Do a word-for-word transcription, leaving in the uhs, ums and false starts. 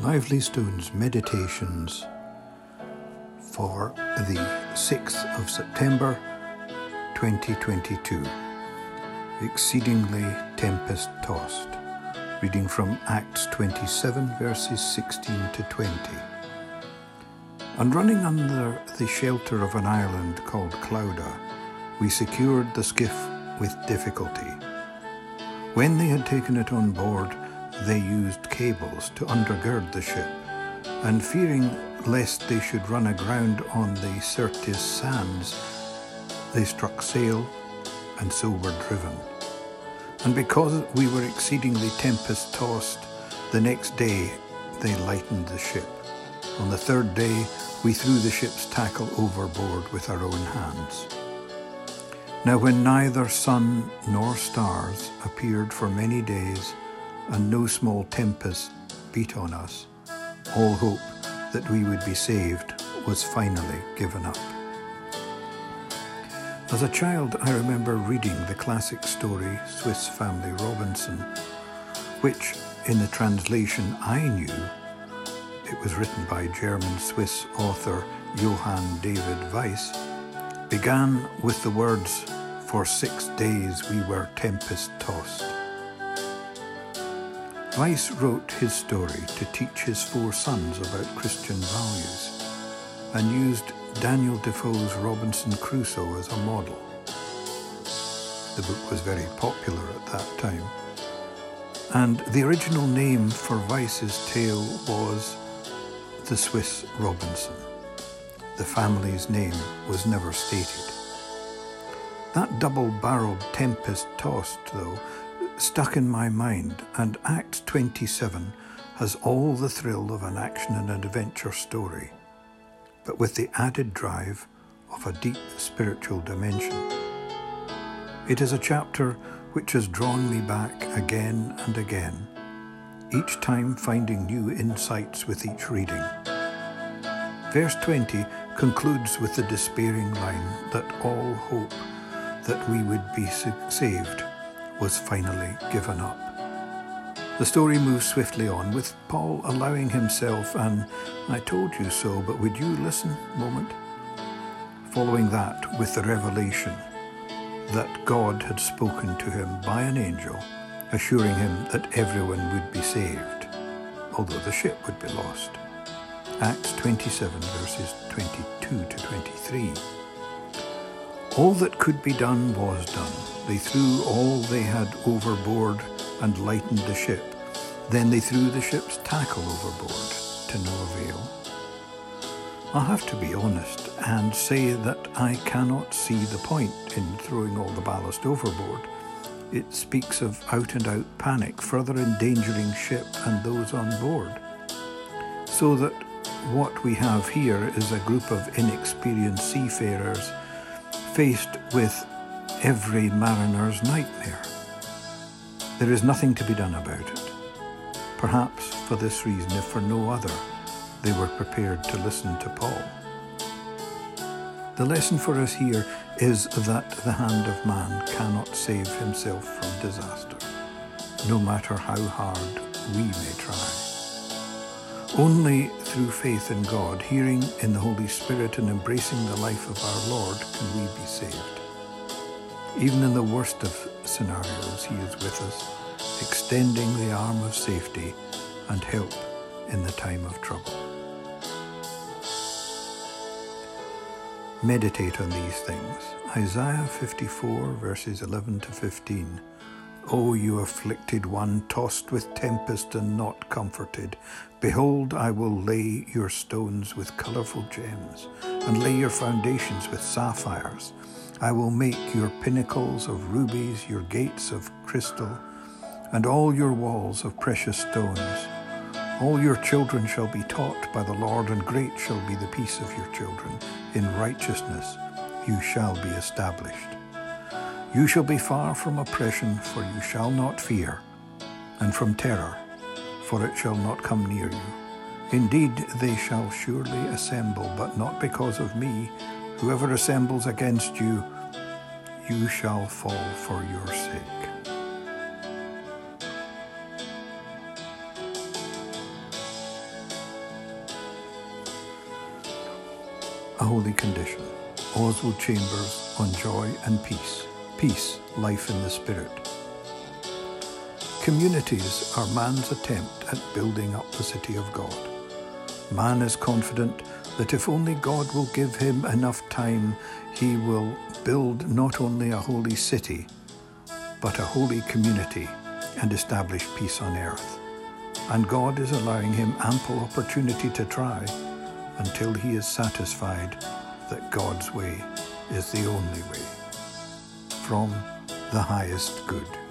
Lively Stones Meditations for the sixth of September twenty twenty-two. Exceedingly tempest-tossed. Reading from Acts twenty-seven, verses sixteen to twenty. And running under the shelter of an island called Clauda, we secured the skiff with difficulty. When they had taken it on board, they used cables to undergird the ship, and fearing lest they should run aground on the Syrtis sands, they struck sail and so were driven. And because we were exceedingly tempest-tossed, the next day they lightened the ship. On the third day we threw the ship's tackle overboard with our own hands. Now when neither sun nor stars appeared for many days, and no small tempest beat on us, all hope that we would be saved was finally given up. As a child, I remember reading the classic story Swiss Family Robinson, which, in the translation I knew, it was written by German-Swiss author Johann David Weiss, began with the words, "For six days we were tempest-tossed." Weiss wrote his story to teach his four sons about Christian values and used Daniel Defoe's Robinson Crusoe as a model. The book was very popular at that time, and the original name for Weiss's tale was The Swiss Robinson. The family's name was never stated. That double-barreled tempest-tossed, though, stuck in my mind, and Act twenty-seven has all the thrill of an action and adventure story, but with the added drive of a deep spiritual dimension. It is a chapter which has drawn me back again and again, each time finding new insights with each reading. Verse twenty concludes with the despairing line that all hope that we would be saved was finally given up. The story moves swiftly on, with Paul allowing himself an "I told you so, but would you listen" moment. Following that with the revelation that God had spoken to him by an angel, assuring him that everyone would be saved, although the ship would be lost. Acts twenty-seven, verses twenty-two to twenty-three. All that could be done was done. They threw all they had overboard and lightened the ship. Then they threw the ship's tackle overboard, to no avail. I'll have to be honest and say that I cannot see the point in throwing all the ballast overboard. It speaks of out-and-out panic, further endangering ship and those on board. So that what we have here is a group of inexperienced seafarers faced with every mariner's nightmare. There is nothing to be done about it. Perhaps for this reason, if for no other, they were prepared to listen to Paul. The lesson for us here is that the hand of man cannot save himself from disaster, no matter how hard we may try. Only through faith in God, hearing in the Holy Spirit and embracing the life of our Lord can we be saved. Even in the worst of scenarios, he is with us, extending the arm of safety and help in the time of trouble. Meditate on these things. Isaiah fifty-four, verses eleven to fifteen. O you afflicted one, tossed with tempest and not comforted, behold, I will lay your stones with colourful gems, and lay your foundations with sapphires. I will make your pinnacles of rubies, your gates of crystal, and all your walls of precious stones. All your children shall be taught by the Lord, and great shall be the peace of your children. In righteousness you shall be established. You shall be far from oppression, for you shall not fear, and from terror, for it shall not come near you. Indeed, they shall surely assemble, but not because of me. Whoever assembles against you, you shall fall for your sake. Holy Condition. Oswald Chambers on Joy and Peace. Peace, Life in the Spirit. Communities are man's attempt at building up the city of God. Man is confident that if only God will give him enough time, he will build not only a holy city, but a holy community and establish peace on earth. And God is allowing him ample opportunity to try until he is satisfied that God's way is the only way. From The Highest Good.